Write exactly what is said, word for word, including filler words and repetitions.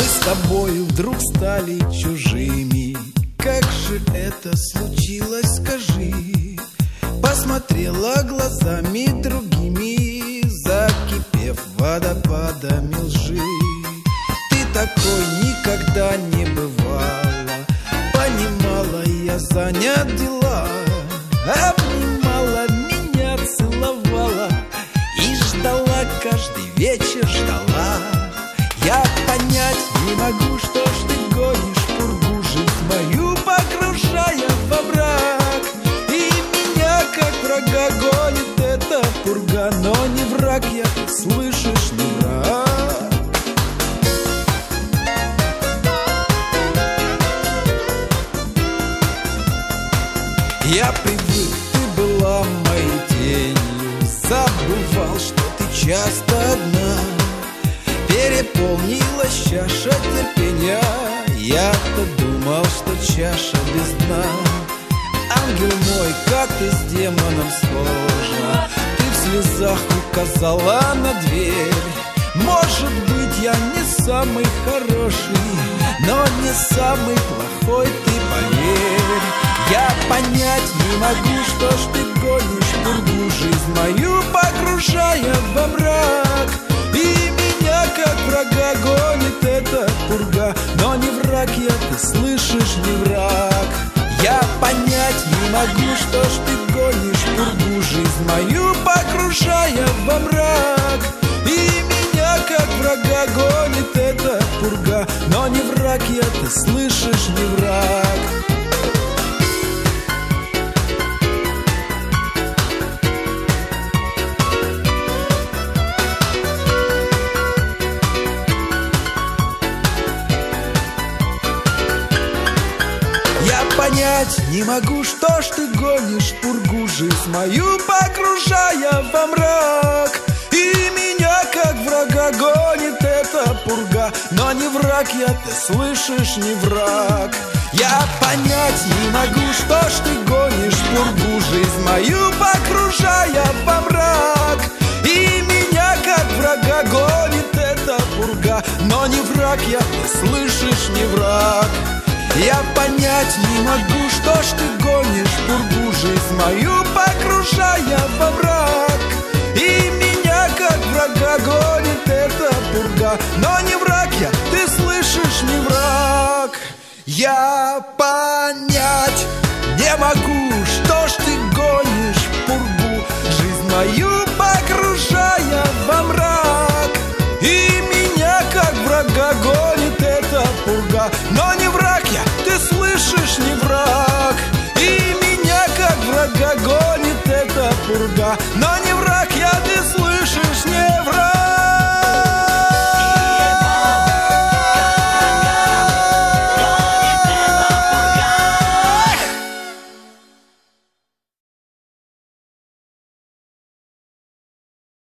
с тобою вдруг стали чужими. Как же это случилось, скажи? Посмотрела глазами другими, закипев водопадами лжи. Ты такой никогда не бывала, понимала, я занят дела. Обнимала меня, целовала и ждала, каждый вечер ждала. Я понять не могу, что ж ты гонишь пургу, жизнь мою погружая во мрак. И меня, как врага, гонит эта пурга, но не враг я, ты слышишь, не враг. Я привык, ты была моей тенью, забывал, что ты часто одна. Переполнилась чаша терпения, я-то думал, что чаша без дна. Ангел мой, как ты с демоном сложна, ты в слезах указала на дверь. Может быть, я не самый хороший, но не самый плохой, ты поверь. Я понять не могу, что ж ты гонишь пургу, жизнь мою погружая во мрак. И меня, как врага, гонит эта пурга, но не враг я, ты слышишь, не враг. Я понять не могу, что ж ты гонишь пургу, жизнь мою погружая во мрак. И меня, как врага, гонит эта пурга, но не враг я, ты слышишь, не враг. Я понять не могу, что ж ты гонишь пургу, жизнь мою погружая во мрак. И меня, как врага, гонит эта пурга, но не враг я, ты слышишь, не враг. Я понять не могу, что ж ты гонишь пургу, жизнь мою погружая во мрак. И меня, как врага, гонит эта пурга, но не враг я, ты слышишь, не враг. Я понять не могу, что ж ты гонишь пургу, жизнь мою погружая во мрак. И меня, как врага, гонит эта пурга, но не враг я, ты слышишь, не враг. Я понять не могу, что ж ты гонишь пургу, жизнь мою погружая во мрак. И меня, как врага, гонит эта пурга, но не враг я, ты слышишь, не враг. И меня, как врага, гонит эта пурга, но не